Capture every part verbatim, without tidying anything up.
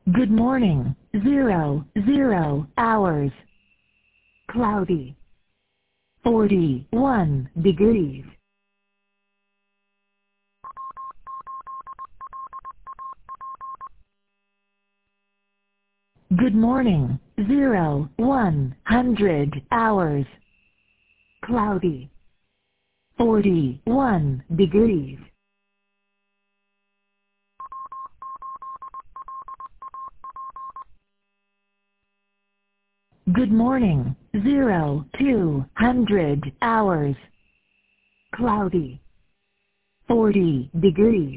Good morning. Zero, zero hours. Cloudy. forty-one degrees. Good morning. Zero, one hundred hours. Cloudy. forty-one degrees. Good morning. Zero, two hundred hours. Cloudy. forty degrees.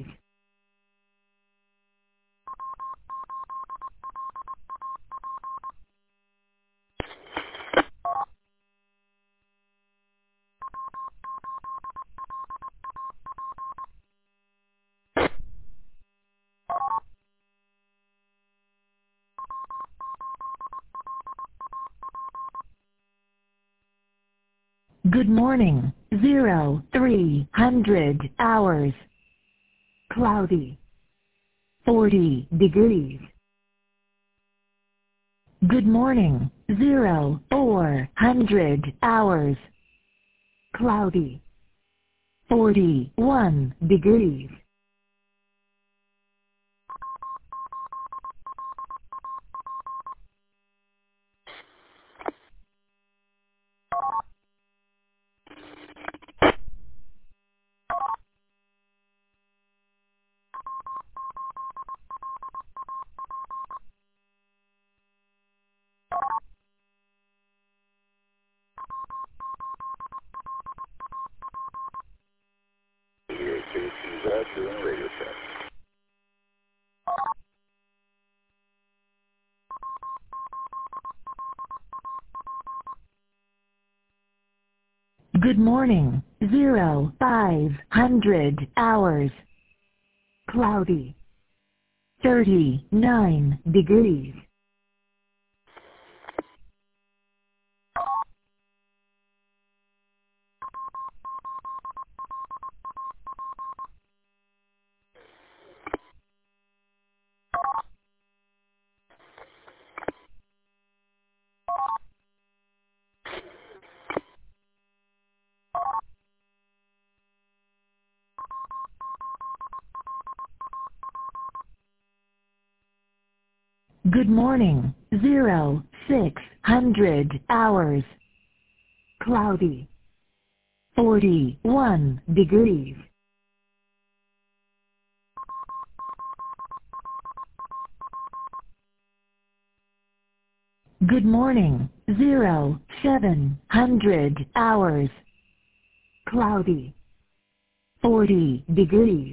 Good morning. Zero, three hundred hours. Cloudy. forty degrees. Good morning. Zero, four hundred hours. Cloudy. forty-one degrees. Doing radio check. Good morning. Zero, five hundred hours. Cloudy. thirty-nine degrees. Good morning. Zero, six hundred hours. Cloudy. forty-one degrees. Good morning. Zero, seven hundred hours. Cloudy. forty degrees.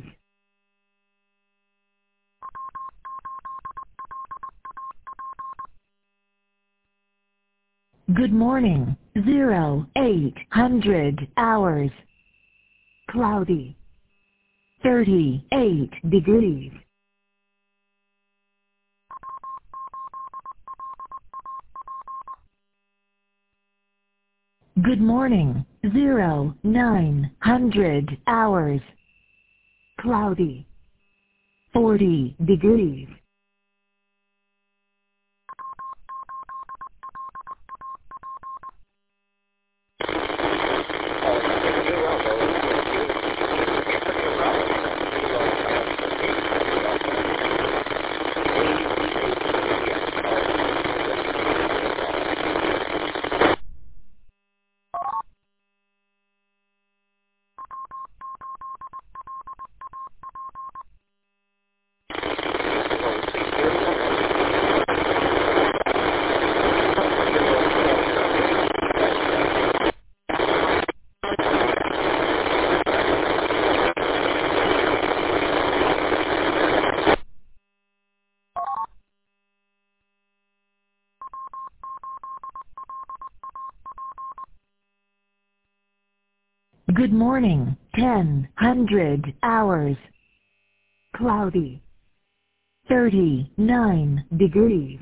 Good morning. Zero, eight hundred hours. Cloudy. thirty-eight degrees. Good morning. Zero, nine hundred hours. Cloudy. forty degrees. Good morning. Ten hundred hours. Cloudy. thirty-nine degrees.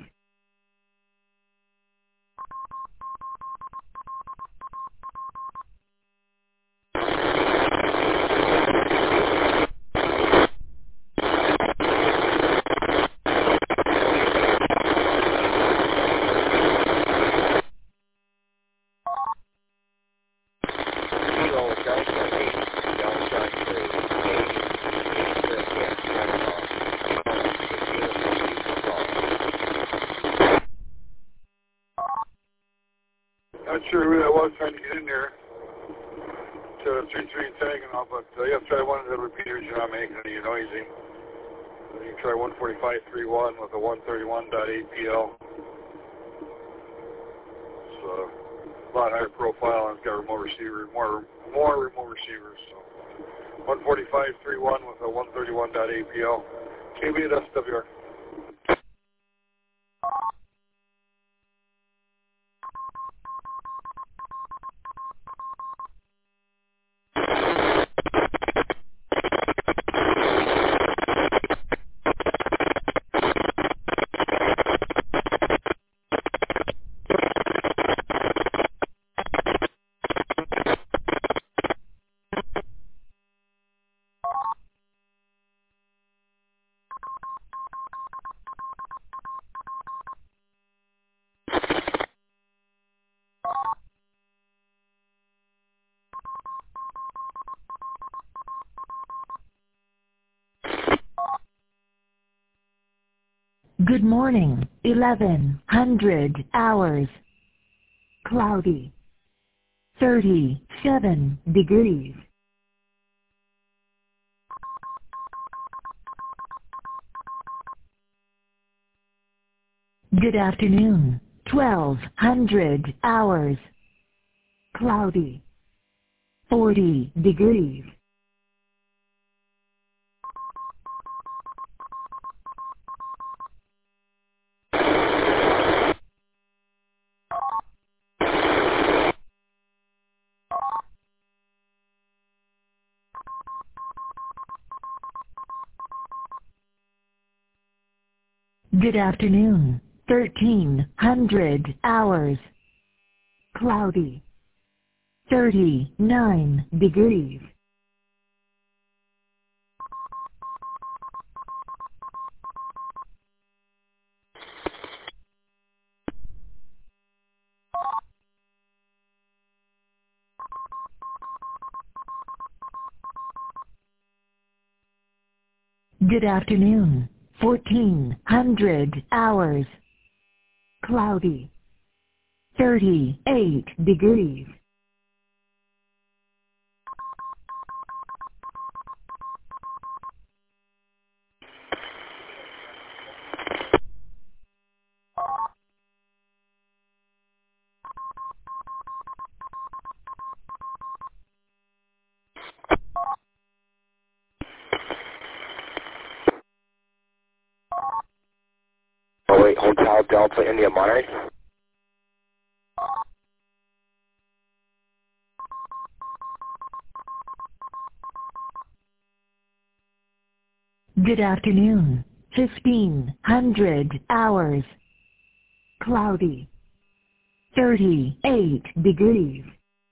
Not sure who that was trying to get in there to the three three and Saginaw, but uh, you have to try one of the repeaters. You're not making any noisy. You can try one forty-five point three one with a one thirty-one point eight P L. It's uh, a lot higher profile and it's got remote receiver, more more remote receivers. So one forty-five point three one with a one thirty-one point eight P L. K B at S W R. Good morning, eleven hundred hours. Cloudy. thirty-seven degrees. Good afternoon, twelve hundred hours. Cloudy. forty degrees. Good afternoon, thirteen hundred hours. Cloudy. thirty-nine degrees. Good afternoon, fourteen hundred hours. Cloudy. thirty-eight degrees. Oh wait, Hotel Delta India Monterey. Good afternoon, fifteen hundred hours. Cloudy. thirty-eight degrees.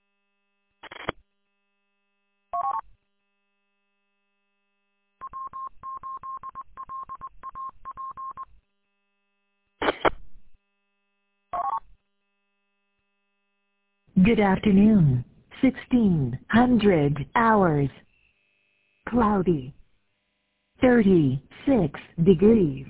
Good afternoon, sixteen hundred hours. Cloudy. thirty-six degrees.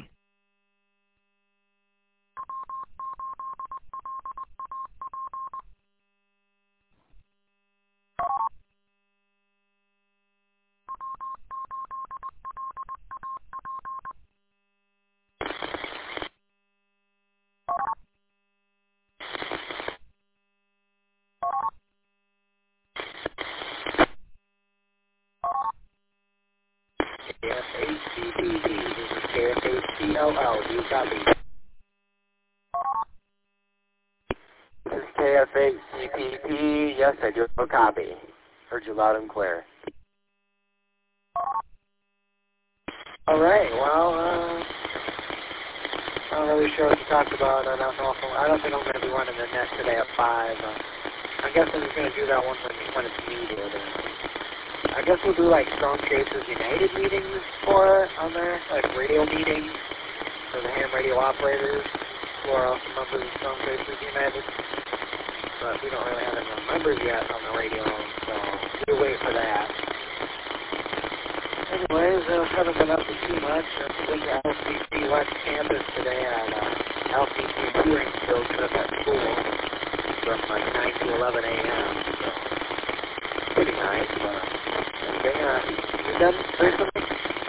K F H C P D, this is K F H C L L, do you copy? This is K F H C P P, yes I do a copy. Heard you loud and clear. Alright, well, uh, I'm not really sure what to talk about. I don't know if I'm, I don't think I'm going to be running the net today at five. Uh, I guess I'm just going to do that one when, when it's needed. I guess we'll do like Strong Chasers United meetings for it on there, like radio meetings for the ham radio operators who are also members of Strong Chasers United. But we don't really have any members yet on the radio, so we'll wait for that. Anyways, I haven't been up to too much. I went to L C C West Campus today at uh, L C C Touring Field trip at school. So from like nine to eleven a m So pretty nice. But anything, uh, you done recently?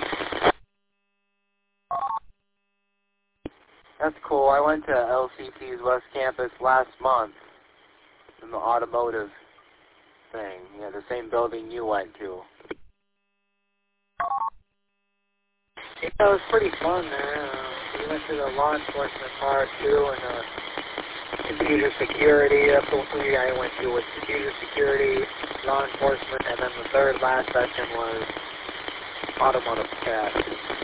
That's cool. I went to L C T's West Campus last month in the automotive thing. Yeah, the same building you went to. Yeah, it was pretty fun there. Uh, we went to the law enforcement part too, and uh, computer security. That's what we I went to with computer security, law enforcement, and then the third last session was automotive tech.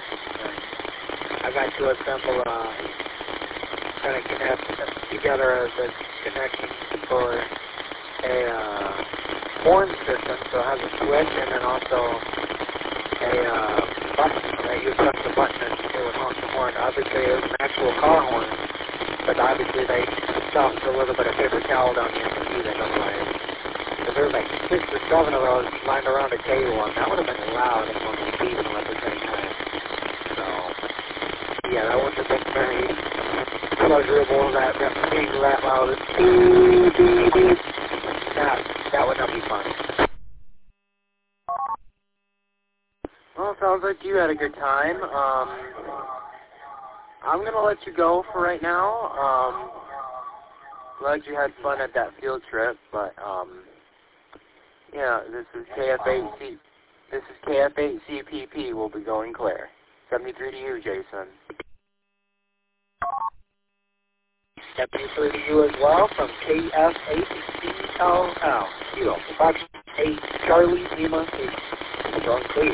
I got to assemble, uh, kind of connect together as a connection for a uh, horn system, so it has a switch and then also a uh, button that you press the button and it would honk the horn. Obviously it was an actual car horn, but obviously they stuffed a little bit of paper towel down the end to see that otherwise. So there was like six or seven of those lined around a table, and that would have been loud if one was beating them at the same time. So, yeah, that wouldn't have been very pleasurable, that, that being that loud. That, that would not be fun. Well, it sounds like you had a good time. Um, I'm going to let you go for right now. Um, glad you had fun at that field trip, but, um, yeah, this is K F eight C, this is K F eight C P P. We'll be going clear. seventy-three to you, Jason. seventy-three to you as well from K F eight C L L. Kilo, Fox eight, Charlie, Lima eight. We're going clear.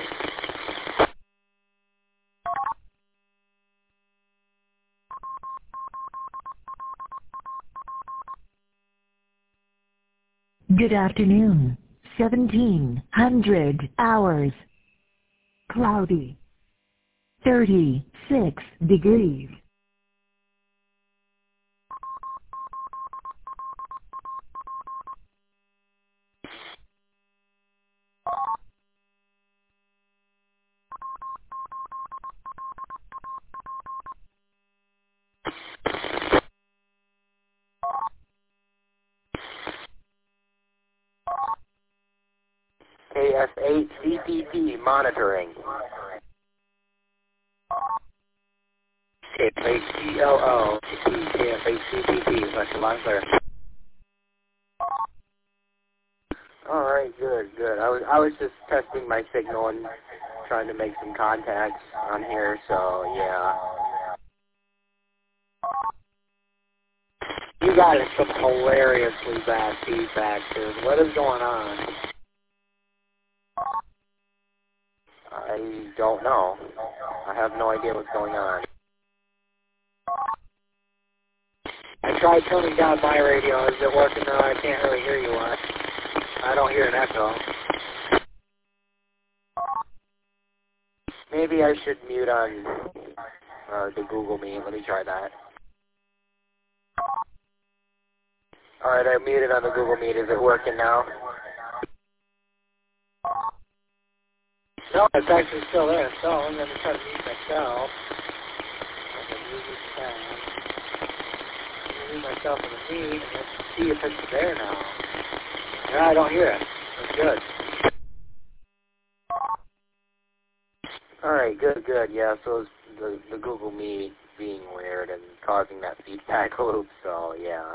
Good afternoon. seventeen hundred hours. Cloudy. thirty-six degrees. K F eight C P P monitoring. K F eight C L O, K F eight C P P, that's line clear. Alright, good, good. I was I was just testing my signal and trying to make some contacts on here, so yeah. You got some hilariously bad feedback, dude. What is going on? I don't know. I have no idea what's going on. I tried turning down my radio. Is it working now? I can't really hear you much. I don't hear an echo. Maybe I should mute on uh, the Google Meet. Let me try that. Alright, I muted on the Google Meet. Is it working now? No, it's actually still there. So I'm going to try to mute myself. I'm going to mute myself. I'm going to mute myself in the meet and let's see if it's there now. No, I don't hear it. That's good. Alright, good, good. Yeah, so it's the, the Google Meet being weird and causing that feedback loop, so yeah.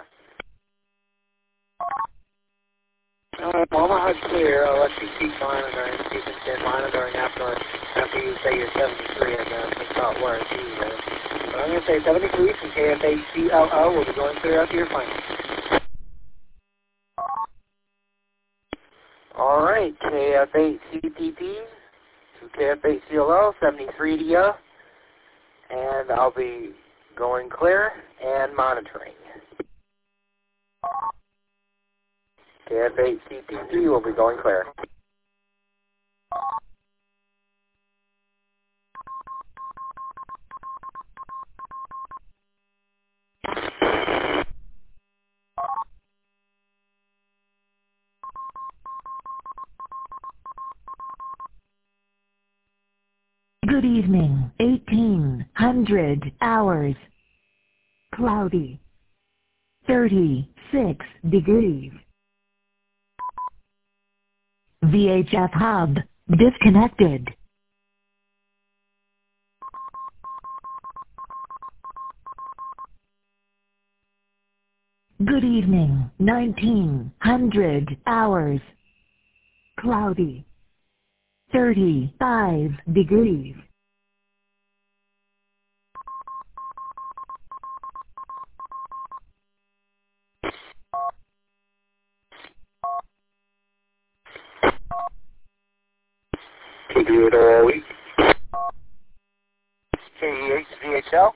Alright, well, I'm going to clear. I'll let you keep monitoring. You can stay monitoring after, after you say you're seventy-three, I guess. It's not worth either. But I'm going to say seventy-three from K F eight C L O. We'll be going clear after your final. Alright, K F eight C P P to K F eight C L O, seventy-three to you. And I'll be going clear and monitoring. K F eight C P P will be going clear. Good evening. eighteen hundred hours. Cloudy. thirty-six degrees. V H F hub disconnected. Good evening, nineteen hundred hours. Cloudy. thirty-five degrees. Computer all week. K E eight V H L.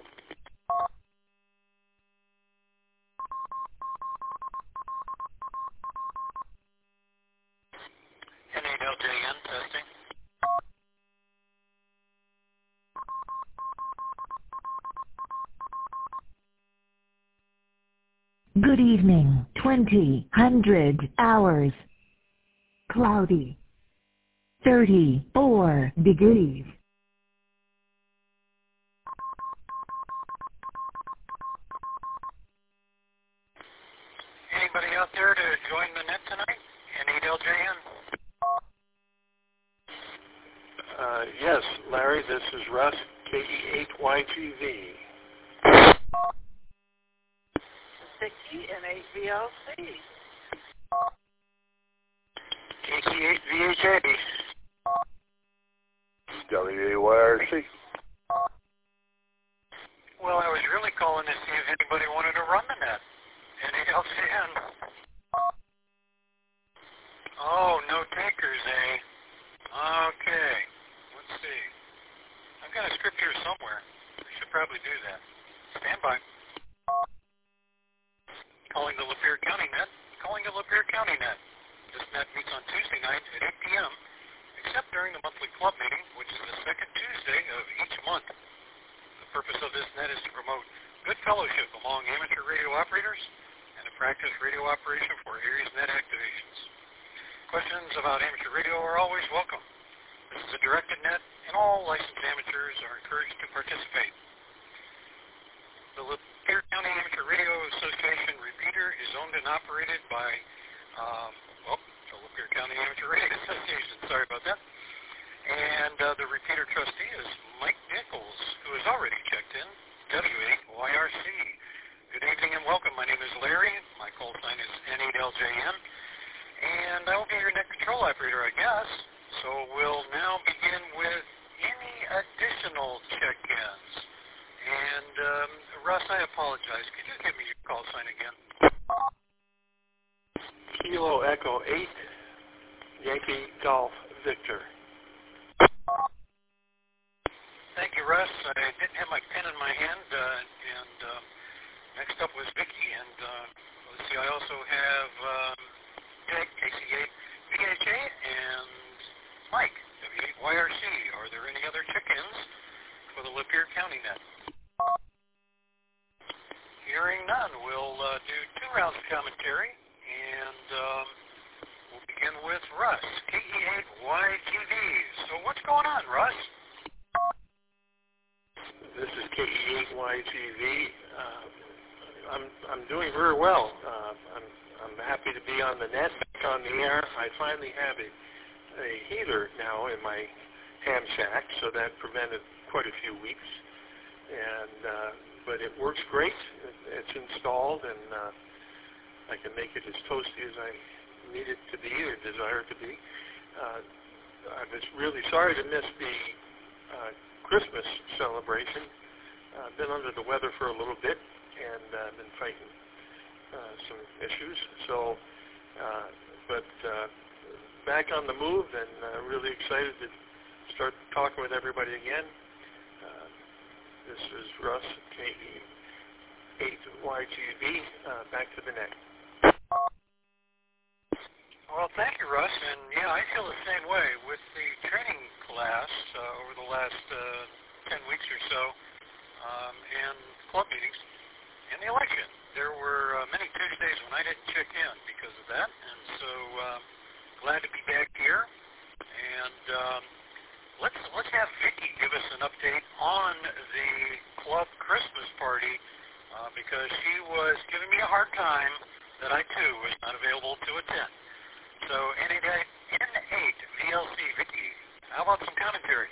N eight L J N testing. Good evening, twenty hundred hours. Cloudy. thirty-four degrees. Anybody out there to join the net tonight? N eight L J N. Uh, yes, Larry, this is Russ, K E eight Y T V. Vicky N eight V L C. K C eight V H A. W A Y R C. Well, I was really calling to see if anybody wanted to run the net. N eight L J N. Oh, no takers, eh? Okay. Let's see. I've got a script here somewhere. I should probably do that. Stand by. Calling the Lapeer County net. Calling the Lapeer County net. This net meets on Tuesday night at eight p m, except during the monthly club meeting, which is the second Tuesday of each month. The purpose of this net is to promote good fellowship among amateur radio operators and to practice radio operation for Aries net activations. Questions about amateur radio are always welcome. This is a directed net, and all licensed amateurs are encouraged to participate. The Lapeer County Amateur Radio Association repeater is owned and operated by um, well, the Lapeer County Amateur Radio Association. Sorry about that. And uh, the repeater trustee is Mike Nichols, who has already checked in, W eight Y R C. Good evening and welcome. My name is Larry. My call sign is N eight L J N. And I will be your net control operator, I guess. So we'll now begin with any additional check-ins. And, um, Russ, I apologize. Could you give me your call sign again? Kilo Echo eight, Yankee Golf Victor. Thank you, Russ. I didn't have my pen in my hand. Uh, and um, next up was Vicky. And uh, let's see, I also have um, Jake, K C eight V H A, and Mike, W eight Y R C. Are there any other check-ins for the Lapeer County net? Hearing none, we'll uh, do two rounds of commentary, and um, we'll begin with Russ, K E eight Y T V. So what's going on, Russ? This is K E eight Y T V. Uh, I'm I'm doing very well. Uh, I'm I'm happy to be on the net, back on the air. I finally have a a heater now in my ham shack, so that prevented quite a few weeks. And uh, but it works great. It, it's installed, and uh, I can make it as toasty as I need it to be or desire it to be. Uh, I was really sorry to miss the uh, Christmas celebration. Uh, I've been under the weather for a little bit, and uh, been fighting uh, some issues. So, uh, but uh, back on the move, and uh, really excited to start talking with everybody again. Uh, this is Russ, K E eight Y T V, uh, back to the net. Well, thank you, Russ. And yeah, I feel the same way with the training class uh, over the last uh, ten weeks or so, um, and club meetings, and the election. There were uh, many Tuesdays when I didn't check in because of that, and so um, glad to be back here. And um, let's let's have Vicky give us an update on the club Christmas party uh, because she was giving me a hard time that I, too, was not available to attend. So N eight V L C, Vicki, how about some commentary?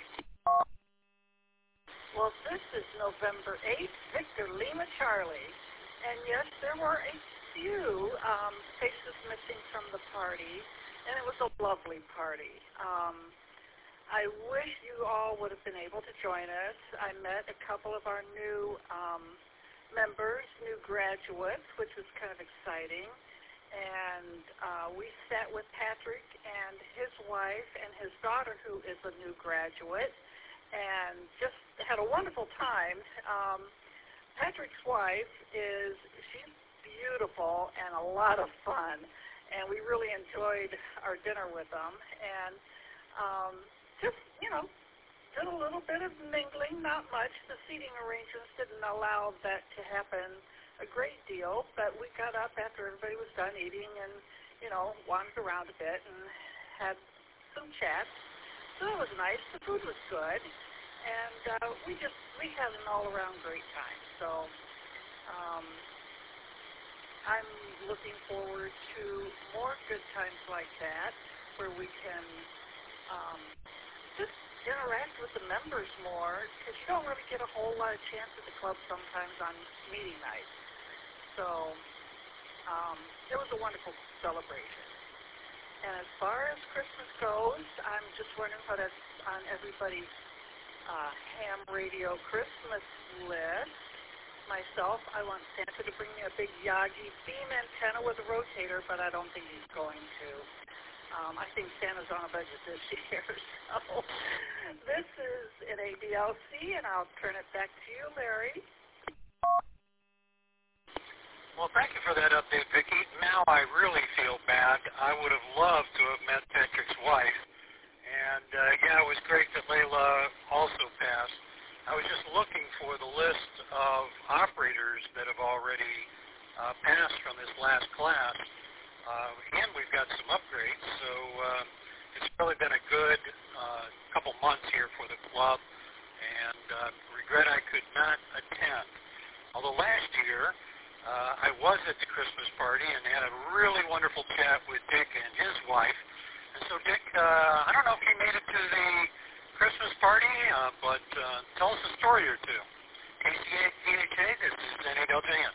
Well, this is November eighth, Victor Lima Charlie. And yes, there were a few um, faces missing from the party, and it was a lovely party. Um, I wish you all would have been able to join us. I met a couple of our new um, members, new graduates, which was kind of exciting. And uh, we sat with Patrick and his wife and his daughter, who is a new graduate, and just had a wonderful time. Um, Patrick's wife is, she's beautiful and a lot of fun, and we really enjoyed our dinner with them. And um, just, you know, did a little bit of mingling, not much. The seating arrangements didn't allow that to happen a great deal, but we got up after everybody was done eating and, you know, wandered around a bit and had some chats. So it was nice. The food was good, and uh, we just, we had an all-around great time. So um, I'm looking forward to more good times like that where we can um, just interact with the members more, because you don't really get a whole lot of chance at the club sometimes on meeting night. So um, it was a wonderful celebration. And as far as Christmas goes, I'm just wondering what is on everybody's uh, ham radio Christmas list. Myself, I want Santa to bring me a big Yagi beam antenna with a rotator, but I don't think he's going to. Um, I think Santa's on a budget this year. So this is an A B L C, and I'll turn it back to you, Larry. Well, thank you for that update, Vicki. Now I really feel bad. I would have loved to have met Patrick's wife. And, uh, yeah, it was great that Layla also passed. I was just looking for the list of operators that have already uh, passed from this last class. Uh, and we've got some upgrades. So uh, it's really been a good uh, couple months here for the club. And uh, regret I could not attend. Although last year, Uh, I was at the Christmas party and had a really wonderful chat with Dick and his wife. And so, Dick, uh, I don't know if you made it to the Christmas party, uh, but uh, tell us a story or two. K C H A, this is N eight L J N.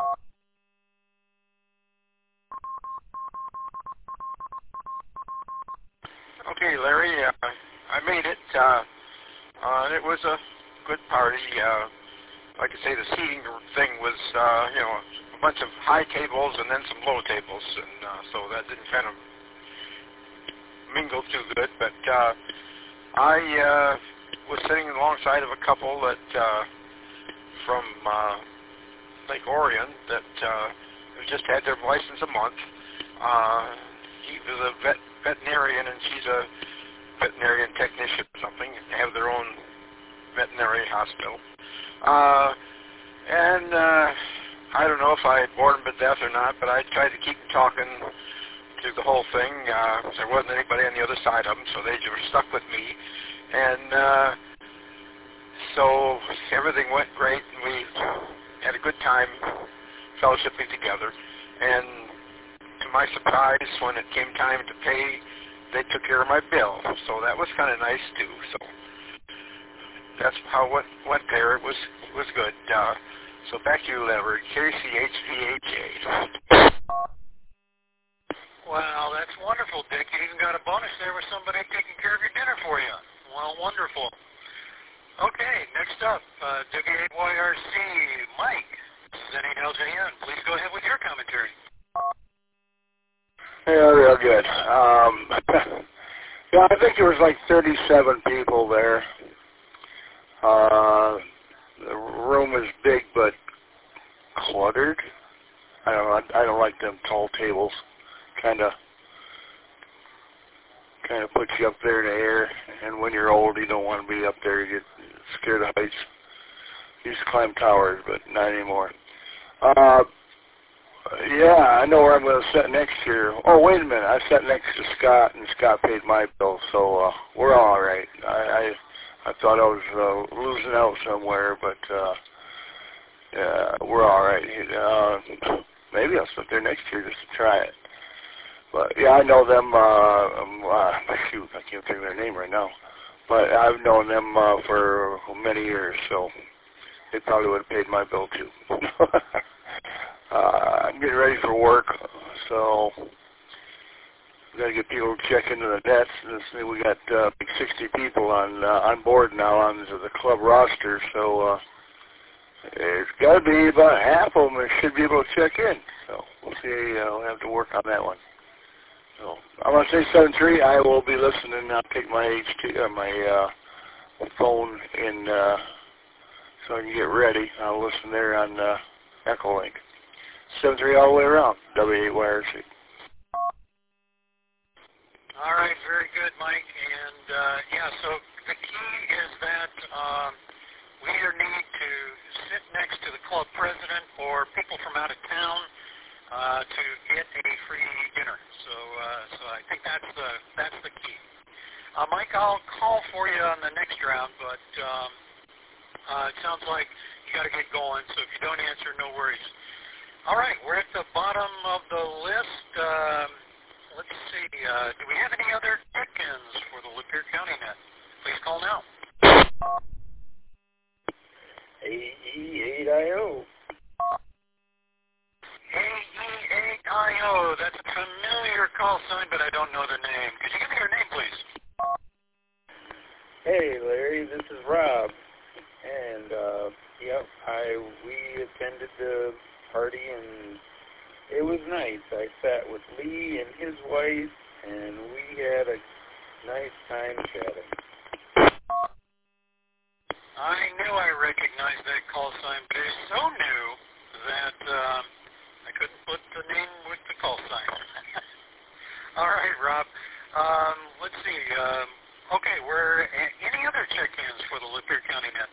Okay, Larry, uh, I made it. Uh, uh, it was a good party. Uh, Like I say, the seating thing was, uh, you know, a bunch of high tables and then some low tables, and uh, so that didn't kind of mingle too good. But uh, I uh, was sitting alongside of a couple that uh, from uh, Lake Orion that uh, just had their license a month. Uh, he was a vet, veterinarian, and she's a veterinarian technician or something. They have their own veterinary hospital. Uh, and uh, I don't know if I bored them to death or not, but I tried to keep them talking through the whole thing. Uh, there wasn't anybody on the other side of them, so they were stuck with me. And uh, so everything went great, and we had a good time fellowshipping together. And to my surprise, when it came time to pay, they took care of my bill. So that was kind of nice, too. So that's how it went there. It was was good. Uh, so back to you, Larry. K C H V H A. Wow, that's wonderful, Dick. You even got a bonus there with somebody taking care of your dinner for you. Well, wonderful. Okay, next up, uh, W A Y R C, Mike. This is N eight L J N. Please go ahead with your commentary. Yeah, real good. Um, yeah, I think there was like thirty-seven people there. Uh, the room is big but cluttered. I don't know, I don't like them tall tables. Kind of, kind of puts you up there in the air. And when you're old, you don't want to be up there. You get scared of heights. You used to climb towers, but not anymore. Uh, yeah, I know where I'm going to sit next year. Oh, wait a minute. I sat next to Scott, and Scott paid my bill, so uh, we're all right. I. I I thought I was uh, losing out somewhere, but uh, yeah, we're all right. Uh, maybe I'll sit there next year just to try it. But yeah, I know them. Uh, um, uh, shoot, I can't think of their name right now. But I've known them uh, for many years, so they probably would have paid my bill too. uh, I'm getting ready for work, so we got to get people to check into the nets. And we got uh, like sixty people on uh, on board now on the club roster, so uh, it's got to be about half of them that should be able to check in. So we'll see. Uh, we'll have to work on that one. So I'm gonna say seven three. I will be listening. I'll take my H T, uh, my uh, phone in uh, so I can get ready. I'll listen there on uh, Echolink. seven three all the way around. W eight Y R C. All right, very good, Mike. And uh, yeah, so the key is that um, we either need to sit next to the club president or people from out of town uh, to get a free dinner. So, uh, so I think that's the that's the key. Uh, Mike, I'll call for you on the next round, but um, uh, it sounds like you got to get going. So if you don't answer, no worries. All right, we're at the bottom of the list. Um, let's see. Uh, do we have any other check-ins for the Lapeer County Net? Please call now. A E eight I O. A E eight I O. That's a familiar call sign, but I don't know the name. Could you give me your name, please? Hey, Larry. This is Rob. And, uh, yep, I we attended the party, and it was nice. I sat with Lee and his wife, and we had a nice time chatting. I knew I recognized that call sign, but it's so new that um, I couldn't put the name with the call sign. All right, Rob. Um, let's see. Um, okay, we're any other check-ins for the Lapeer County Net?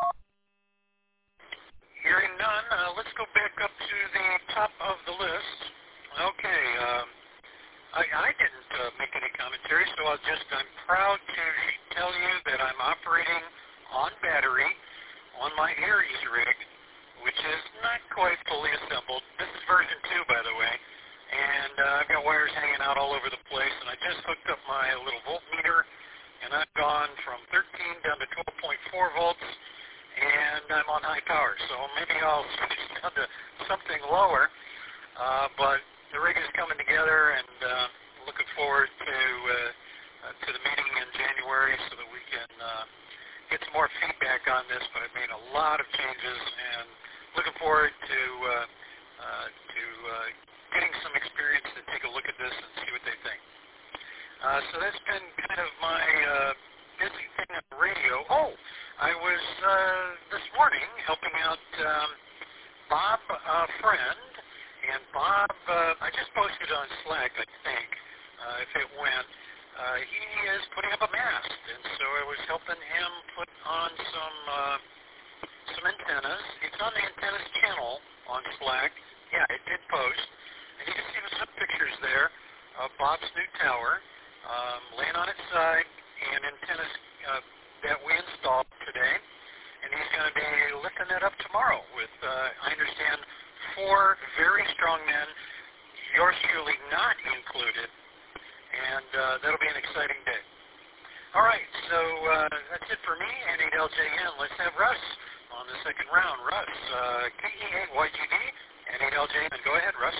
Hearing none, uh, let's go back up to the top of the list. Okay, um, I, I didn't uh, make any commentary, so I'll just, I'm proud to tell you that I'm operating on battery on my Aries rig, which is not quite fully assembled. This is version two, by the way, and uh, I've got wires hanging out all over the place, and I just hooked up my little voltmeter, and I've gone from thirteen down to twelve point four volts, and I'm on high power, so maybe I'll switch down to something lower, uh, but the rig is coming together, and uh, looking forward to uh, uh, to the meeting in January so that we can uh, get some more feedback on this, but I've made a lot of changes, and looking forward to uh, uh, to uh, getting some experience to take a look at this and see what they think. Uh, so that's been kind of my uh, busy thing on the radio. Oh, I was uh, this morning helping out um, Bob uh, Friend, and Bob, uh, I just posted on Slack, I think, uh, if it went. Uh, he is putting up a mast, and so I was helping him put on some uh, some antennas. It's on the antennas channel on Slack. Yeah, it did post. And you can see some pictures there of Bob's new tower um, laying on its side and antennas uh, that we installed today. And he's going to be lifting that up tomorrow with, uh, I understand, four very strong men, yours truly not included. And uh, that'll be an exciting day. All right, so uh, that's it for me, N eight L J N. Let's have Russ on the second round. Russ, uh, K E eight Y G D, N eight L J N. Go ahead, Russ.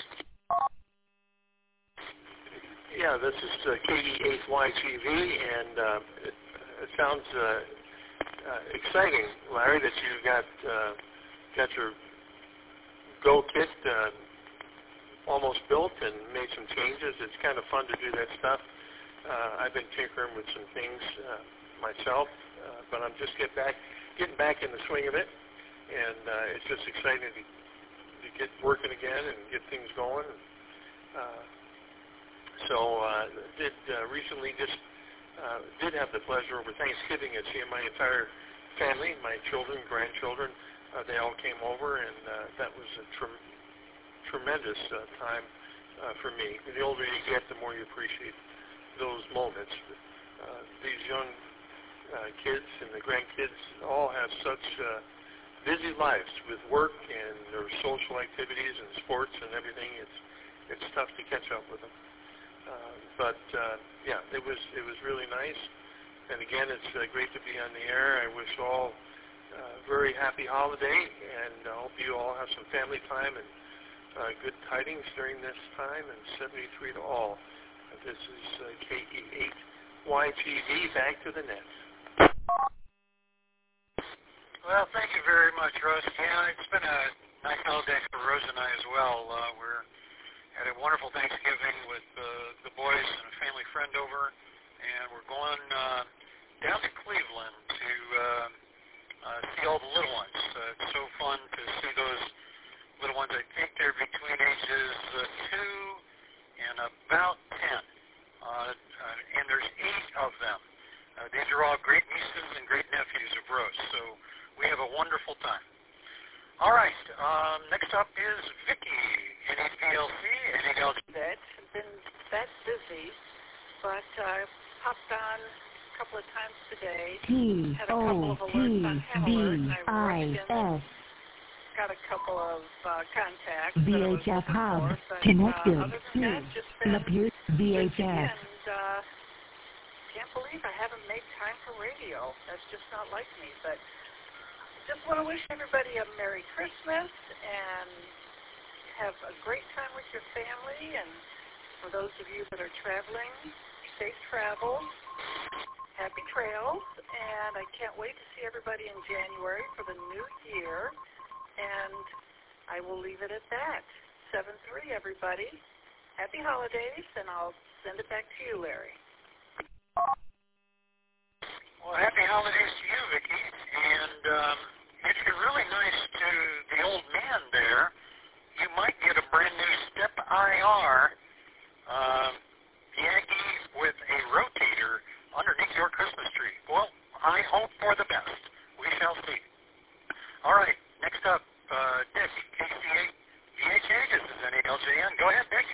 Yeah, this is uh, K E eight Y G V, and uh, it, it sounds uh, uh, exciting, Larry, that you got uh, got your Go kit uh, almost built and made some changes. It's kind of fun to do that stuff. Uh, I've been tinkering with some things uh, myself, uh, but I'm just get back, getting back in the swing of it, and uh, it's just exciting to, to get working again and get things going. Uh, so uh, did uh, recently just uh, did have the pleasure over Thanksgiving of seeing my entire family, my children, grandchildren. Uh, they all came over, and uh, that was a trem- tremendous uh, time uh, for me. The older you get, the more you appreciate those moments. Uh, these young uh, kids and the grandkids all have such uh, busy lives with work and their social activities and sports and everything. It's it's tough to catch up with them. Uh, but uh, yeah, it was it was really nice. And again, it's uh, great to be on the air. I wish all uh, very happy holiday, and I hope you all have some family time and uh, good tidings during this time. And seventy-three to all. This is uh, K E eight Y T V. Back to the net. Well, thank you very much, Russ. Yeah, it's been a nice holiday for Rose and I as well. Uh, we're had a wonderful Thanksgiving with uh, the boys and a family friend over, and we're going uh, down to Cleveland to uh, uh, see all the little ones. Uh, it's so fun to see those little ones. I think they're between ages uh, two and about ten, uh, uh, and there's eight of them. Uh, these are all great nieces and great nephews of Rose, so we have a wonderful time. All right, um, next up is Vicki, N H P L C, N H L C. That's been that busy, but I uh, popped on a couple of times today. T O T B I S. Got a couple of uh, contacts. B H F Hub for, but, connected uh, other than to that, just been Lapeer B H F. And uh, can't believe I haven't made time for radio. That's just not like me. But just want to wish everybody a Merry Christmas and have a great time with your family. And for those of you that are traveling, safe travels, happy trails, and I can't wait to see everybody in January for the new year. And I will leave it at that. seven three, everybody. Happy holidays, and I'll send it back to you, Larry. Well, happy holidays to you, Vicki. And um, if you're really nice to the old man there, you might get a brand new Step I R uh, Yankee with a rotator underneath your Christmas tree. Well, I hope for the best. We shall see. All right. Next up, uh, Dick, K C eight V H A, this is N A L J N. Go ahead, Dick.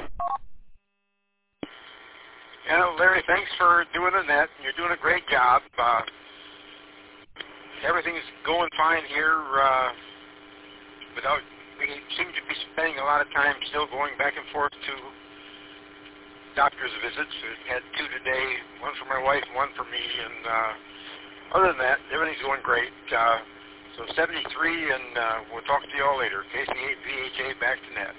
Yeah, Larry, thanks for doing the net. You're doing a great job. Uh, everything's going fine here. Uh, without, we seem to be spending a lot of time still going back and forth to doctor's visits. We had two today, one for my wife and one for me. And uh, other than that, everything's going great. Uh, So seventy-three, and uh, we'll talk to you all later. K C eight V H A, back to net.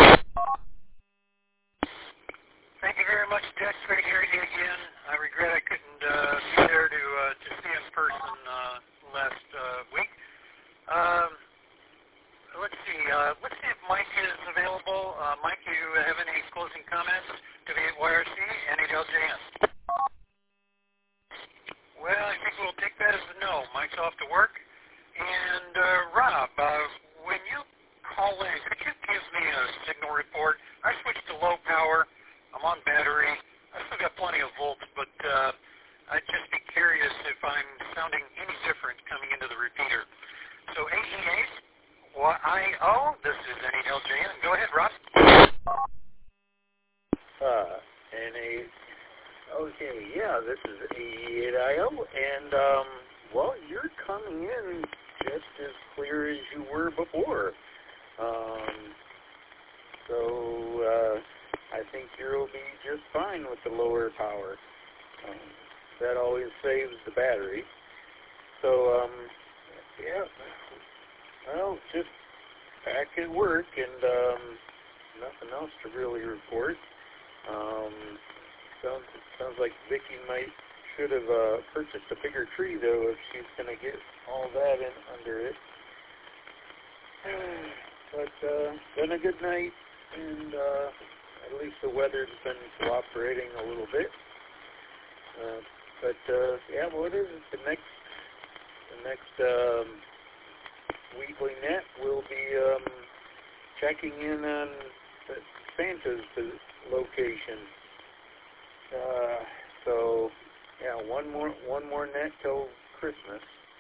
Thank you very much, Dick. Great hearing you again. I regret I couldn't uh, be there to uh, to see in person uh, last uh, week. Um, let's see. Uh, let's see if Mike is available. Uh, Mike, do you have any closing comments to the Y R C and N H L J N? Well, I think we'll take that as a no. Mike's off to work. And, uh, Rob, uh, when you call in, could you give me a signal report? I switched to low power. I'm on battery. I still got plenty of volts, but uh, I'd just be curious if I'm sounding any different coming into the repeater. So A E eight Y O, this is N H L J N. Go ahead, Rob. Uh, N A, okay, yeah, this is A E eight I O, and, um, well, you're coming in just as clear as you were before. Um, so uh, I think you'll be just fine with the lower power. Um, that always saves the battery. So, um, yeah, well, just back at work and um, nothing else to really report. Um, sounds, sounds like Vicki might should have uh, purchased a bigger tree, though, if she's going to get all that in under it. But uh, been a good night, and uh, at least the weather's been cooperating a little bit. Uh, but uh, yeah, what is it? The next, the next um, weekly net will be um, checking in on the Santa's location. Uh, so. Yeah, one more one more net till Christmas.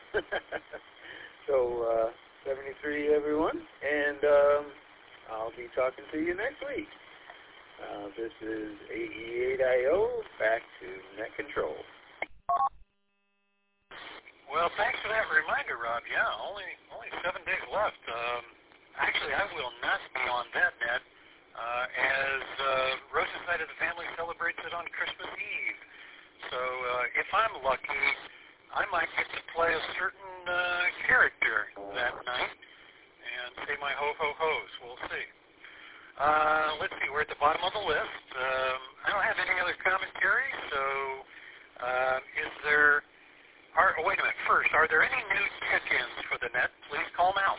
So uh, seventy-three, everyone, and um, I'll be talking to you next week. Uh, this is A E eight I O, back to net control. Well, thanks for that reminder, Rob. Yeah, only only seven days left. Um, actually, I will not be on that net uh, as uh, Rose's Night of the Family celebrates it on Christmas Eve. So uh, if I'm lucky, I might get to play a certain uh, character that night and say my ho-ho-hos. We'll see. Uh, let's see, we're at the bottom of the list. Um, I don't have any other commentary, so uh, is there... Are, oh, wait a minute. First, are there any new check-ins for the net? Please call now.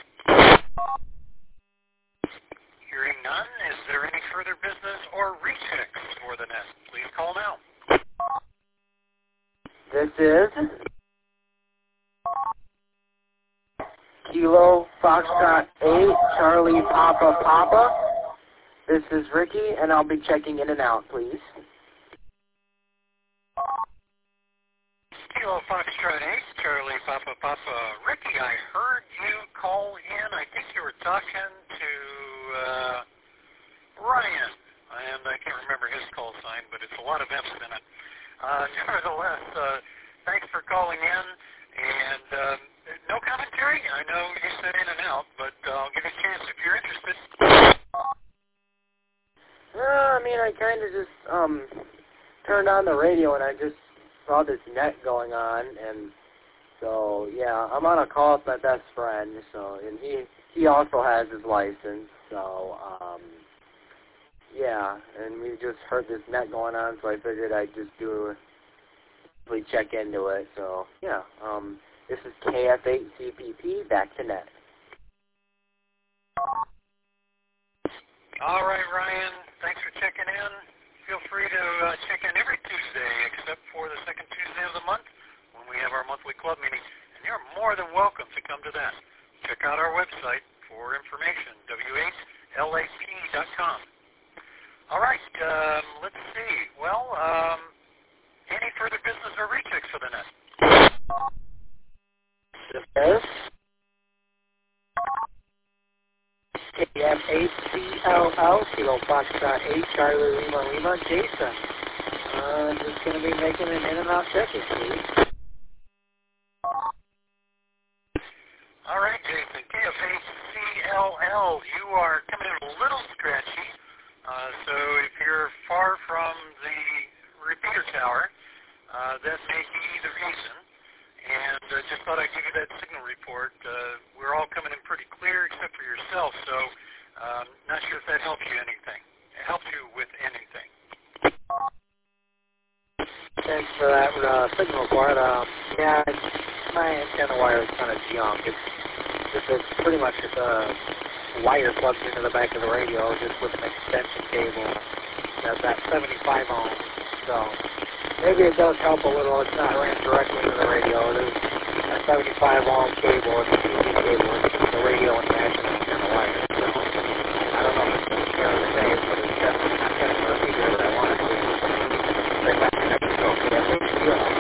Hearing none, is there any further business or rechecks for the net? Please call now. This is Kilo Foxtrot eight, Charlie Papa Papa. This is Ricky, and I'll be checking in and out, please. Kilo Foxtrot eight, Charlie Papa Papa. Ricky, I heard you call in. I think you were talking to uh, Ryan. And I can't remember his call sign, but it's a lot of F's in it. Uh, nevertheless, uh, thanks for calling in. And um, no commentary. I know you said in and out, but uh, I'll give you a chance if you're interested. Uh, I mean, I kind of just um, turned on the radio, and I just saw this net going on, and so yeah, I'm on a call with my best friend, so and he he also has his license, so um, yeah, and we just heard this net going on, so I figured I'd just do we check into it. So yeah, um, this is K F eight C P P back to net. All right, Ryan, thanks for checking in. Feel free to uh, check in every Tuesday except for the second Tuesday of the month when we have our monthly club meeting. And you're more than welcome to come to that. Check out our website for information, W eight L A P dot com. All right, um, let's see. Well, um, any further business or rechecks for the net? Yes. K F eight C L L, Kilo Foxtrot eight, Charlie Lima Lima, Jason. Uh, just going to be making an in and out check-in, please. All right, Jason, K F eight C L L, you are coming in a little scratchy. Uh, so if you're far from the repeater tower, uh, that may be the reason. And uh, just thought I'd give you that signal report. Uh, we're all coming in pretty clear except for yourself, so um, not sure if that helps you anything. It helps you with anything. Thanks for that uh, signal report. Um, yeah, it's, my antenna wire is kind of junk. It's, it's, it's pretty much just a wire plugged into the back of the radio just with an extension cable. That's that seventy-five ohm. So maybe it does help a little. It's not ran directly into the radio. It is a seventy-five ohm cable. It's a T V cable. It's the radio and matching antenna wire. So I don't know if it's fair to say it, but it's definitely not getting the repeater that I wanted to. Right back to next show. K F eight C L L.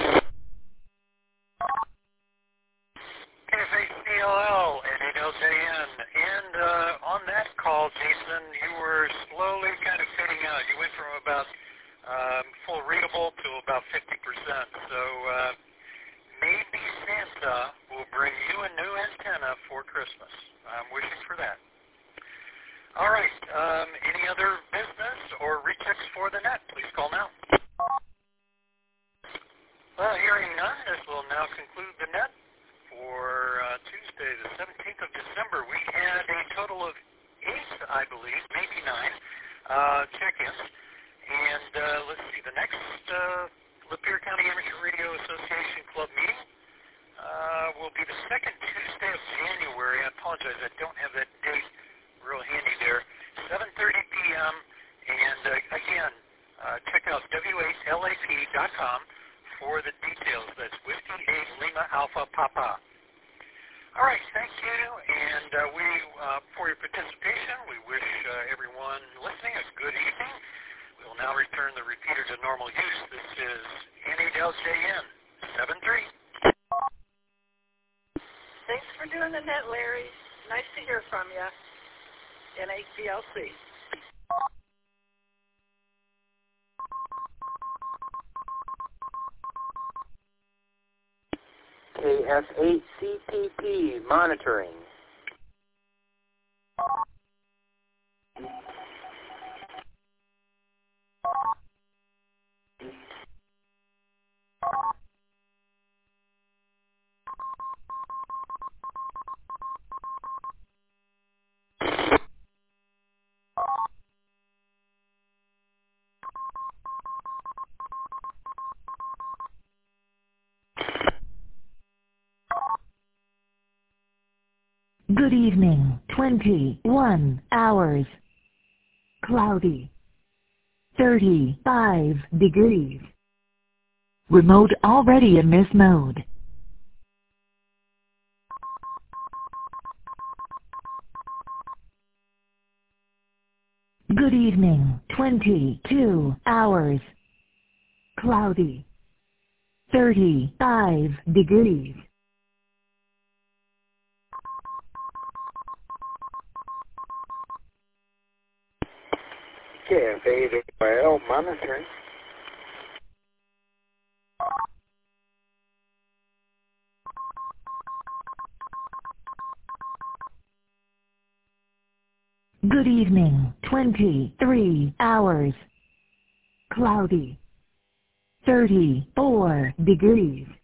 K F eight C L L and eight L J N. And uh, on that call, Jason, you were slowly kind of fading out. You went from about Um, full readable to about fifty percent. So uh, maybe Santa will bring you a new antenna for Christmas. I'm wishing for that. All right. Um, any other business or rechecks for the net? Please call now. Well, hearing none, this will now conclude the net for uh, Tuesday, the seventeenth of December. We had a total of eight, I believe, maybe nine uh, check-ins. And uh, let's see, the next uh, Lapeer County Amateur Radio Association Club meeting uh, will be the second Tuesday of January. I apologize, I don't have that date real handy there. seven thirty p.m. And uh, again, uh, check out W eight L A P dot com for the details. That's Whiskey eight Lima Alpha Papa. All right, thank you. And uh, we, uh, for your participation, we wish uh, everyone listening a good evening. We will now return the repeater to normal use. This is N eight L J N seven three. Thanks for doing the net, Larry. Nice to hear from you. N eight B L C. K S eight C P P monitoring. Good evening, twenty-one hours. Cloudy. thirty-five degrees. Remote already in this mode. Good evening, twenty-two hours. Cloudy. thirty-five degrees. K F eight L monitoring. Good evening, twenty-three hours. Cloudy. thirty-four degrees.